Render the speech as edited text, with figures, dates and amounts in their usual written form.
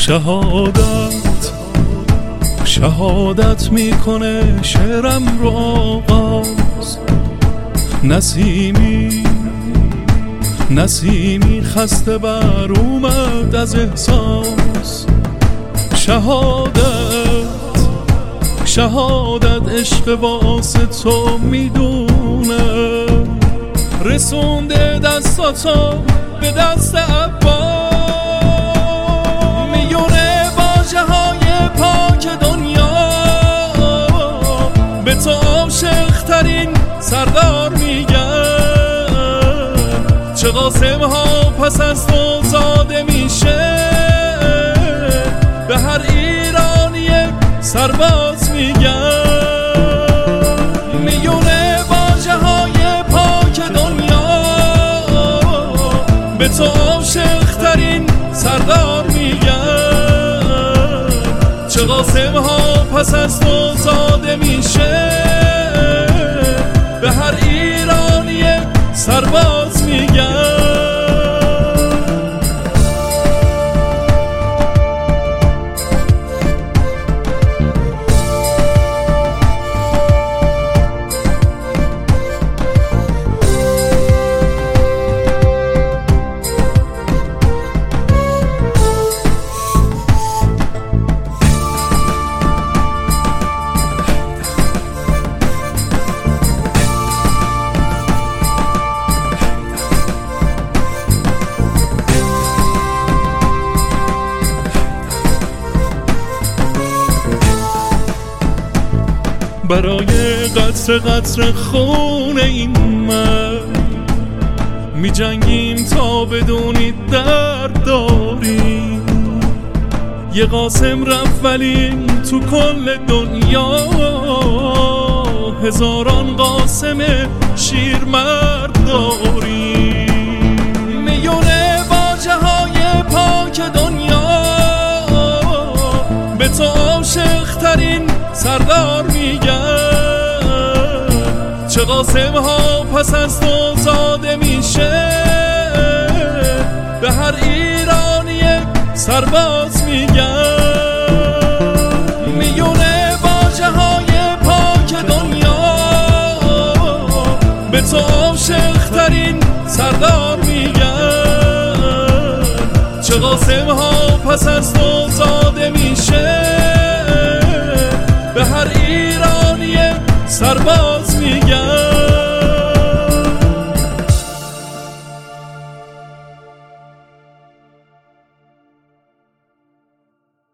شهادت میکنه شعرم رو آغاز. نسیمی خسته بر اومد از احساس. شهادت عشق واسه تو میدونه، رسونده دستاتو به دست عباس. میونه واژه های پاک دنیا به تو عاشق ترین سردار میگن. چه قاسم ها پس از تو زاده میشه، به هر ایرانی یک سرباز میگن. میونه واژه های پاک دنیا به تو عاشق ترین سردار میگن. چه قاسم ها پس از تو زاده میشه، به هر ایرانی یک سرباز میگن. برای قطر خون این من می جنگیم تا بدونید درد داریم. یه قاسم رفت ولی تو کل دنیا هزاران قاسم شیرمرد داریم. میونه واژه های پاک دنیا به تو عاشق ترین سردار میگن. چه قاسم ها پس از تو زاده میشه، به هر ایرانی یک سرباز میگن. میونه واژه های پاک دنیا به تو عاشق ترین سردار میگن. چه قاسم ها پس از تو زاده